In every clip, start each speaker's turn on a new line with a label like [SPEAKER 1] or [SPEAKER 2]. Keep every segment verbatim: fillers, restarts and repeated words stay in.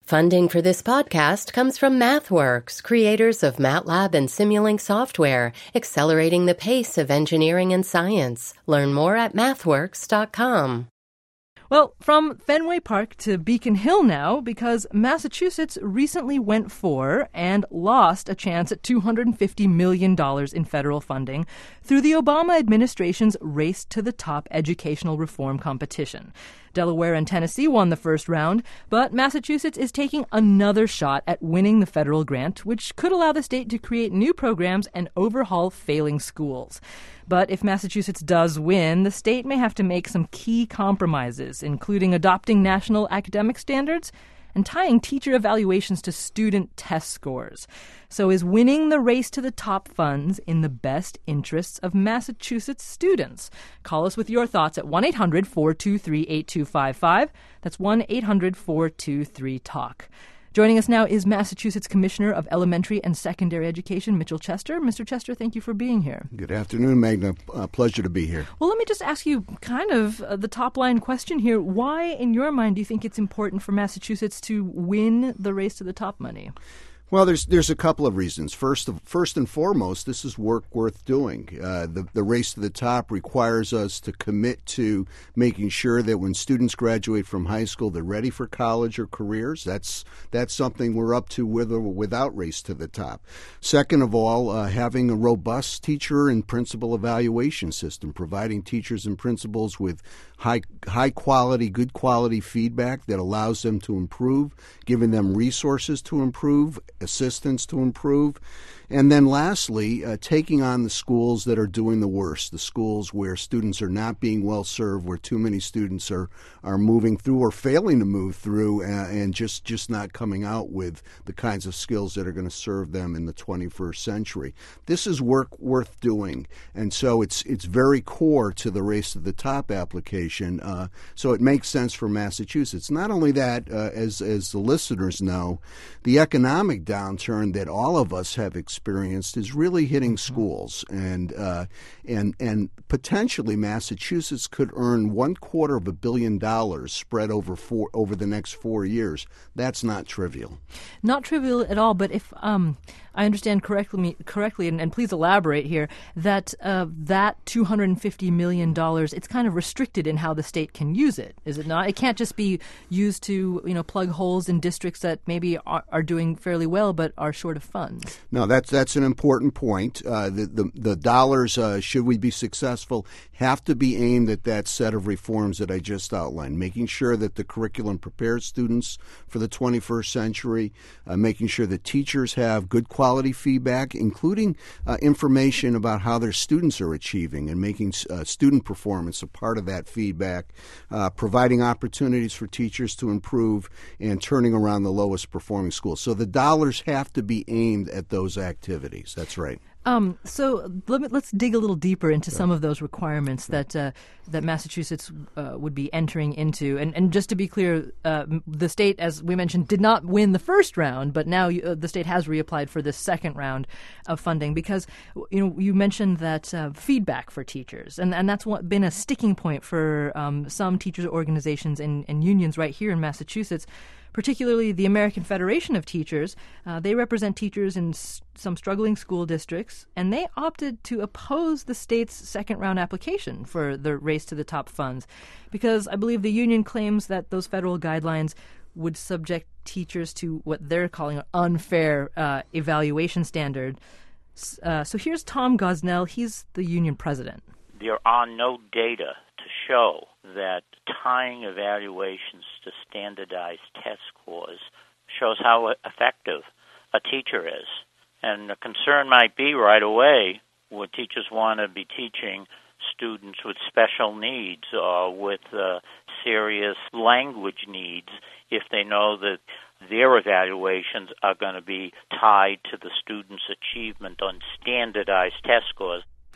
[SPEAKER 1] Funding for this podcast comes from MathWorks, creators of MATLAB and Simulink software, accelerating the pace of engineering and science. Learn more at mathworks dot com.
[SPEAKER 2] Well, from Fenway Park to Beacon Hill now, because Massachusetts recently went for and lost a chance at two hundred fifty million dollars in federal funding through the Obama administration's Race to the Top educational reform competition. Delaware and Tennessee won the first round, but Massachusetts is taking another shot at winning the federal grant, which could allow the state to create new programs and overhaul failing schools. But if Massachusetts does win, the state may have to make some key compromises, including adopting national academic standards and tying teacher evaluations to student test scores. So is winning the Race to the Top funds in the best interests of Massachusetts students? Call us with your thoughts at one eight hundred four two three eight two five five. That's one eight hundred four two three talk. Joining us now is Massachusetts Commissioner of Elementary and Secondary Education, Mitchell Chester. Mister Chester, thank you for being here.
[SPEAKER 3] Good afternoon, Magna. Uh, pleasure to be here.
[SPEAKER 2] Well, let me just ask you kind of uh, the top-line question here. Why, in your mind, do you think it's important for Massachusetts to win the Race to the Top money?
[SPEAKER 3] Well, there's there's a couple of reasons. First, of, first and foremost, this is work worth doing. Uh, the, the Race to the Top requires us to commit to making sure that when students graduate from high school, they're ready for college or careers. That's that's something we're up to with or without Race to the Top. Second of all, uh, having a robust teacher and principal evaluation system, providing teachers and principals with high high quality, good quality feedback that allows them to improve, giving them resources to improve, assistance to improve. And then lastly, uh, taking on the schools that are doing the worst, the schools where students are not being well served, where too many students are, are moving through or failing to move through uh, and just, just not coming out with the kinds of skills that are going to serve them in the twenty-first century. This is work worth doing, and so it's it's very core to the Race to the Top application, uh, so it makes sense for Massachusetts. Not only that, uh, as, as the listeners know, the economic downturn that all of us have experienced experienced is really hitting schools, and uh, and and potentially Massachusetts could earn one quarter of a billion dollars spread over four over the next four years. That's not trivial.
[SPEAKER 2] Not trivial at all. But if um, I understand correctly, correctly, and, and please elaborate here, that uh, that two hundred fifty million dollars, it's kind of restricted in how the state can use it, is it not? It can't just be used to, you know, plug holes in districts that maybe are, are doing fairly well but are short of funds.
[SPEAKER 3] No, that's that's an important point. Uh, the, the the dollars, uh, should we be successful, have to be aimed at that set of reforms that I just outlined, making sure that the curriculum prepares students for the twenty-first century, uh, making sure that teachers have good quality feedback, including uh, information about how their students are achieving and making uh, student performance a part of that feedback, uh, providing opportunities for teachers to improve, and turning around the lowest performing schools. So the dollars have to be aimed at those activities. That's right.
[SPEAKER 2] Um, so let me, let's dig a little deeper into some of those requirements that uh, that Massachusetts uh, would be entering into. And, and just to be clear, uh, the state, as we mentioned, did not win the first round, but now you, uh, the state has reapplied for this second round of funding because, you know, you mentioned that uh, feedback for teachers, and, and that's what been a sticking point for um, some teachers organizations and, and unions right here in Massachusetts. Particularly the American Federation of Teachers. Uh, they represent teachers in s- some struggling school districts, and they opted to oppose the state's second-round application for the Race to the Top funds because I believe the union claims that those federal guidelines would subject teachers to what they're calling an unfair uh, evaluation standard. Uh, so here's Tom Gosnell. He's the union president.
[SPEAKER 4] There are no data to show that tying evaluations to standardized test scores shows how effective a teacher is. And the concern might be right away would teachers want to be teaching students with special needs or with uh, serious language needs if they know that their evaluations are going to be tied to the student's achievement on standardized test scores.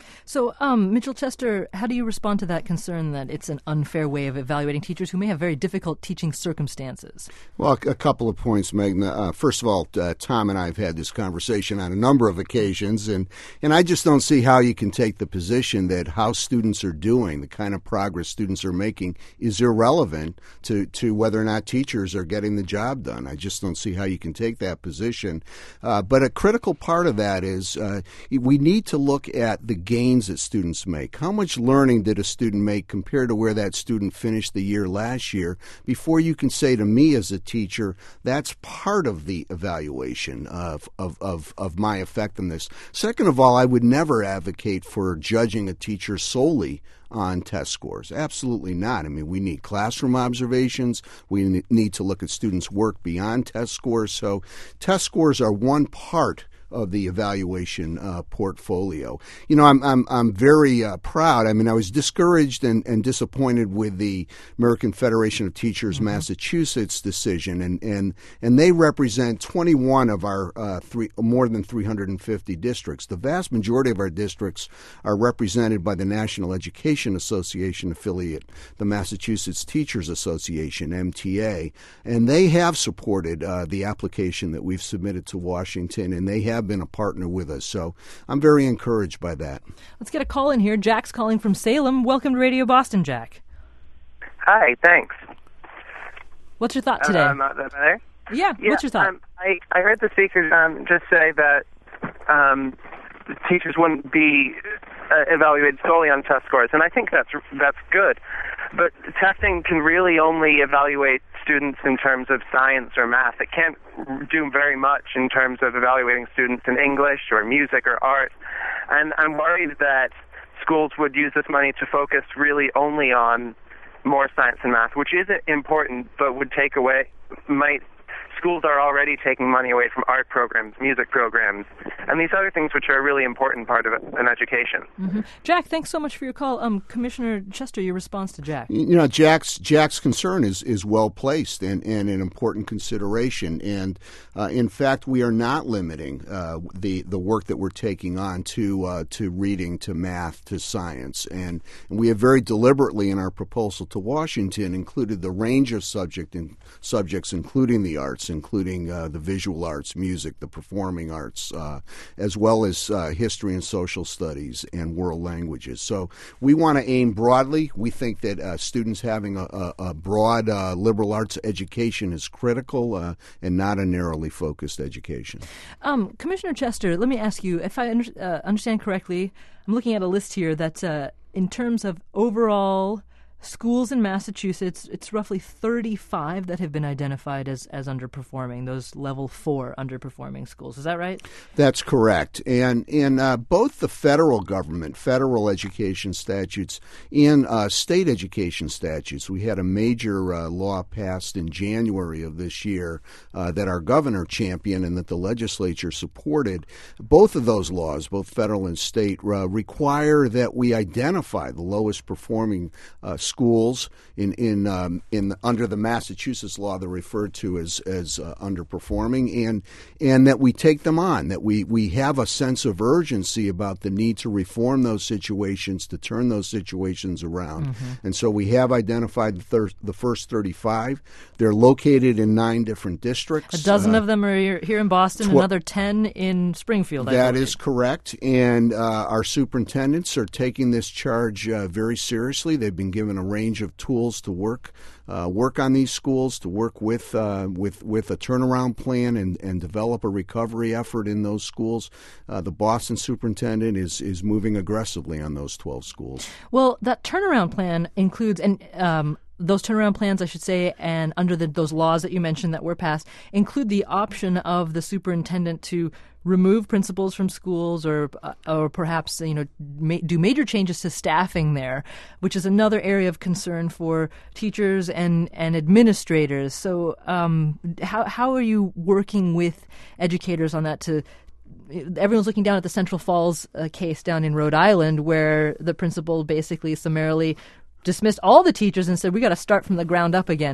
[SPEAKER 2] So, um, Mitchell Chester, how do you respond to that concern that it's an unfair way of evaluating teachers who may have very difficult teaching circumstances?
[SPEAKER 3] Well, a couple of points, Magna. Uh, first of all, uh, Tom and I have had this conversation on a number of occasions, and, and I just don't see how you can take the position that how students are doing, the kind of progress students are making, is irrelevant to, to whether or not teachers are getting the job done. I just don't see how you can take that position. Uh, but a critical part of that is uh, we need to look at the gains that students make. How much learning did a student make compared to where that student finished the year last year before you can say to me as a teacher, that's part of the evaluation of, of, of, of my effectiveness. Second of all, I would never advocate for judging a teacher solely on test scores. Absolutely not. I mean, we need classroom observations. We need to look at students' work beyond test scores. So test scores are one part of the evaluation uh, portfolio. You know, I'm I'm I'm very uh, proud. I mean, I was discouraged and, and disappointed with the American Federation of Teachers mm-hmm. Massachusetts decision, and, and and they represent twenty-one of our uh, three more than three hundred fifty districts. The vast majority of our districts are represented by the National Education Association affiliate, the Massachusetts Teachers Association, M T A, and they have supported uh, the application that we've submitted to Washington, and they have been a partner with us. So I'm very encouraged by that.
[SPEAKER 2] Let's get a call in here. Jack's calling from Salem. Welcome to Radio Boston, Jack.
[SPEAKER 5] Hi, thanks.
[SPEAKER 2] What's your thought today?
[SPEAKER 5] Uh, um, uh, better?
[SPEAKER 2] Yeah,
[SPEAKER 5] yeah,
[SPEAKER 2] what's your thought?
[SPEAKER 5] Um, I, I heard the speakers um, just say that um, the teachers wouldn't be uh, evaluated solely on test scores, and I think that's that's good. But testing can really only evaluate students in terms of science or math. It can't do very much in terms of evaluating students in English or music or art. And I'm worried that schools would use this money to focus really only on more science and math, which is important, but would take away, might, schools are already taking money away from art programs, music programs, and these other things which are a really important part of an education.
[SPEAKER 2] Mm-hmm. Jack, thanks so much for your call. Um, Commissioner Chester, your response to Jack.
[SPEAKER 3] You know, Jack's Jack's concern is, is well placed and, and an important consideration. And uh, in fact, we are not limiting uh, the the work that we're taking on to uh, to reading, to math, to science. And, and we have very deliberately in our proposal to Washington included the range of subject in, subjects, including the arts, including uh, the visual arts, music, the performing arts, uh, as well as uh, history and social studies and world languages. So we want to aim broadly. We think that uh, students having a, a, a broad uh, liberal arts education is critical uh, and not a narrowly focused education.
[SPEAKER 2] Um, Commissioner Chester, let me ask you, if I under, uh, understand correctly, I'm looking at a list here that uh, in terms of overall schools in Massachusetts, it's roughly thirty-five that have been identified as, as underperforming, those level four underperforming schools. Is that right?
[SPEAKER 3] That's correct. And in uh, both the federal government, federal education statutes, and uh, state education statutes, we had a major uh, law passed in January of this year uh, that our governor championed and that the legislature supported. Both of those laws, both federal and state, uh, require that we identify the lowest performing uh, schools in in um, in the, under the Massachusetts law they're referred to as as uh, underperforming, and and that we take them on, that we we have a sense of urgency about the need to reform those situations, to turn those situations around. Mm-hmm. And so we have identified the, thir- the first thirty-five. They're located in nine different districts.
[SPEAKER 2] A dozen
[SPEAKER 3] uh,
[SPEAKER 2] of them are here, here in Boston, tw- another ten in Springfield. I
[SPEAKER 3] that
[SPEAKER 2] believe.
[SPEAKER 3] is correct, and uh, our superintendents are taking this charge uh, very seriously. They've been given a range of tools to work uh, work on these schools, to work with uh, with with a turnaround plan and, and develop a recovery effort in those schools. Uh, the Boston superintendent is is moving aggressively on those twelve schools.
[SPEAKER 2] Well, that turnaround plan includes and. Um, Those turnaround plans, I should say, and under the, those laws that you mentioned that were passed, include the option of the superintendent to remove principals from schools, or uh, or perhaps you know ma- do major changes to staffing there, which is another area of concern for teachers and, and administrators. So, um, how how are you working with educators on that? To Everyone's looking down at the Central Falls uh, case down in Rhode Island, where the principal basically summarily dismissed all the teachers and said, we got to start from the ground up again. And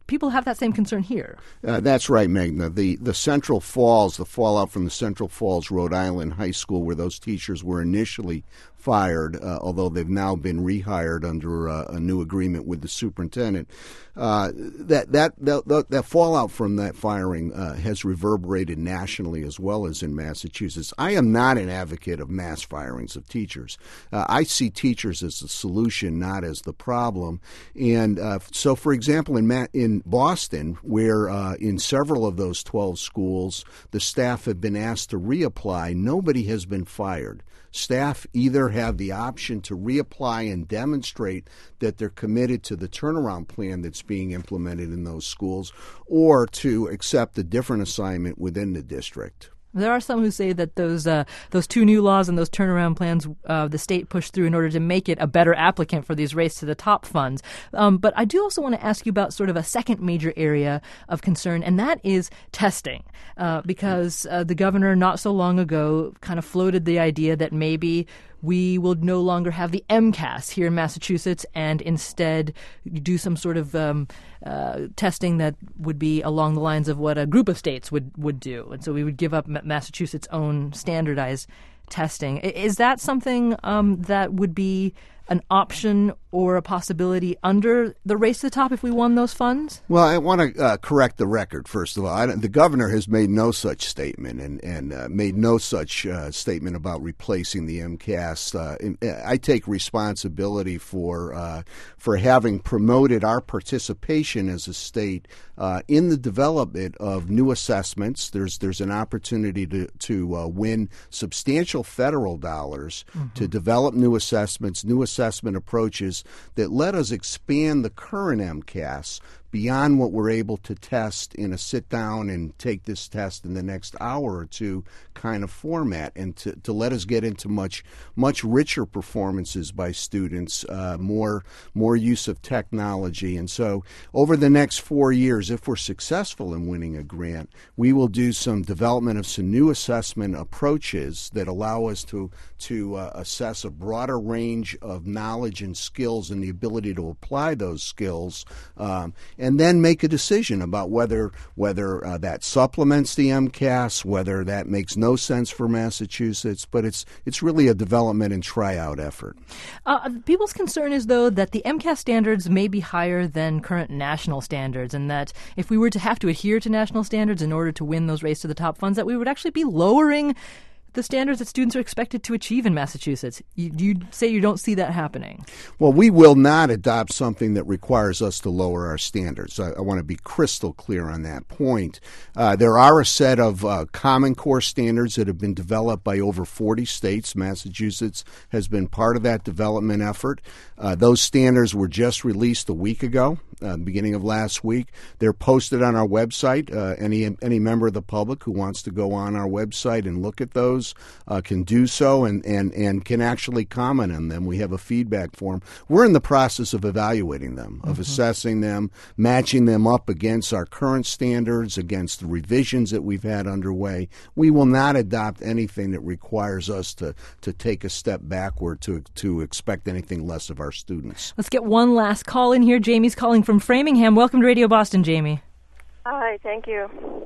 [SPEAKER 2] people have that same concern here.
[SPEAKER 3] Uh, that's right, Magna. The the Central Falls, the fallout from the Central Falls, Rhode Island High School, where those teachers were initially fired, uh, although they've now been rehired under uh, a new agreement with the superintendent. Uh, that, that that that fallout from that firing uh, has reverberated nationally as well as in Massachusetts. I am not an advocate of mass firings of teachers. Uh, I see teachers as the solution, not as the problem. And uh, so, for example, in Ma- in Boston, where uh, in several of those twelve schools, the staff have been asked to reapply, nobody has been fired. Staff either have the option to reapply and demonstrate that they're committed to the turnaround plan that's being implemented in those schools, or to accept a different assignment within the district.
[SPEAKER 2] There are some who say that those uh, those two new laws and those turnaround plans uh, the state pushed through in order to make it a better applicant for these Race to the Top funds. Um, but I do also want to ask you about sort of a second major area of concern, and that is testing. Uh, because uh, the governor not so long ago kind of floated the idea that maybe we will no longer have the MCAS here in Massachusetts and instead do some sort of um, uh, testing that would be along the lines of what a group of states would, would do. And so we would give up Massachusetts' own standardized testing. Is that something um, that would be an option or a possibility under the Race to the Top if we won those funds?
[SPEAKER 3] Well, I want to uh, correct the record, first of all. I the governor has made no such statement and, and uh, made no such uh, statement about replacing the MCAS. Uh, I take responsibility for uh, for having promoted our participation as a state uh, in the development of new assessments. There's there's an opportunity to, to uh, win substantial federal dollars mm-hmm. to develop new assessments, new assessments. assessment approaches that let us expand the current MCAS beyond what we're able to test in a sit-down and take this test in the next hour or two kind of format, and to, to let us get into much much richer performances by students, uh, more more use of technology. And so over the next four years, if we're successful in winning a grant, we will do some development of some new assessment approaches that allow us to, to uh, assess a broader range of knowledge and skills and the ability to apply those skills, um, and then make a decision about whether whether uh, that supplements the MCAS, whether that makes no sense for Massachusetts. But it's it's really a development and tryout effort.
[SPEAKER 2] Uh, people's concern is, though, that the MCAS standards may be higher than current national standards, and that if we were to have to adhere to national standards in order to win those Race to the Top funds, that we would actually be lowering the standards that students are expected to achieve in Massachusetts. You, you say you don't see that happening.
[SPEAKER 3] Well, we will not adopt something that requires us to lower our standards. I, I want to be crystal clear on that point. Uh, there are a set of uh, Common Core standards that have been developed by over forty states. Massachusetts has been part of that development effort. Uh, those standards were just released a week ago, uh, beginning of last week. They're posted on our website. Uh, any any member of the public who wants to go on our website and look at those Uh, can do so and, and, and can actually comment on them. We have a feedback form. We're in the process of evaluating them, of mm-hmm. assessing them, matching them up against our current standards, against the revisions that we've had underway. We will not adopt anything that requires us to, to take a step backward to, to expect anything less of our students.
[SPEAKER 2] Let's get one last call in here. Jamie's calling from Framingham. Welcome to Radio Boston, Jamie.
[SPEAKER 6] Hi, thank you.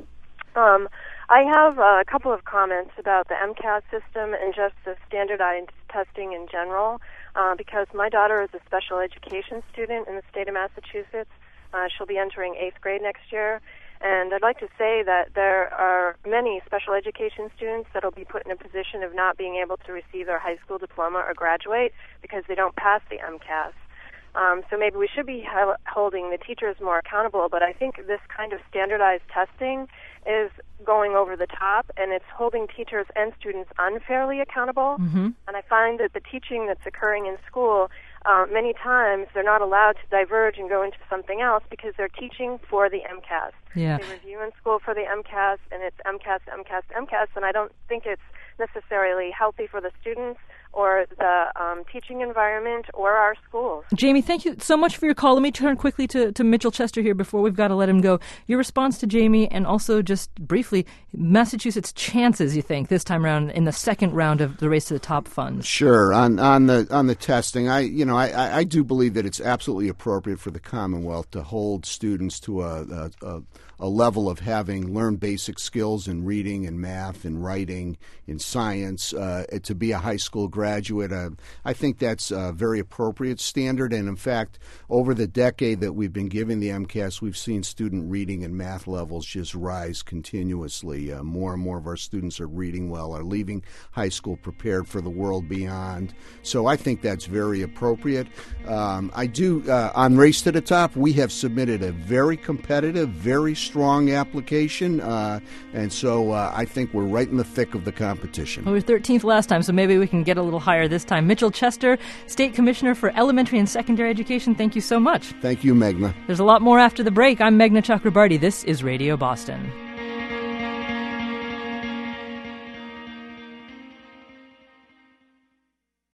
[SPEAKER 6] Um, I have a couple of comments about the MCAS system and just the standardized testing in general, uh, because my daughter is a special education student in the state of Massachusetts. Uh, she'll be entering eighth grade next year, and I'd like to say that there are many special education students that will be put in a position of not being able to receive their high school diploma or graduate because they don't pass the MCAS. Um, so maybe we should be he- holding the teachers more accountable, but I think this kind of standardized testing is going over the top, and it's holding teachers and students unfairly accountable. Mm-hmm. And I find that the teaching that's occurring in school, uh, many times they're not allowed to diverge and go into something else because they're teaching for the MCAS.
[SPEAKER 2] Yeah.
[SPEAKER 6] They review in school for the MCAS, and it's MCAS, MCAS, MCAS, and I don't think it's necessarily healthy for the students or the um, teaching environment or our schools.
[SPEAKER 2] Jamie, thank you so much for your call. Let me turn quickly to, to Mitchell Chester here before we've got to let him go. Your response to Jamie, and also just briefly, Massachusetts' chances, you think, this time around in the second round of the Race to the Top funds?
[SPEAKER 3] Sure. On on the on the testing, I you know I, I do believe that it's absolutely appropriate for the Commonwealth to hold students to a a, a a level of having learned basic skills in reading and math and writing, in science, uh, to be a high school graduate. Uh, I think that's a very appropriate standard. And in fact, over the decade that we've been giving the MCAS, we've seen student reading and math levels just rise continuously. Uh, more and more of our students are reading well, are leaving high school prepared for the world beyond. So I think that's very appropriate. Um, I do, uh, on Race to the Top, we have submitted a very competitive, very strong application, uh, and so uh, I think we're right in the thick of the competition.
[SPEAKER 2] Well, we were thirteenth last time, so maybe we can get a little higher this time. Mitchell Chester, State Commissioner for Elementary and Secondary Education, thank you so much.
[SPEAKER 3] Thank you, Meghna.
[SPEAKER 2] There's a lot more after the break. I'm Meghna Chakrabarti. This is Radio Boston.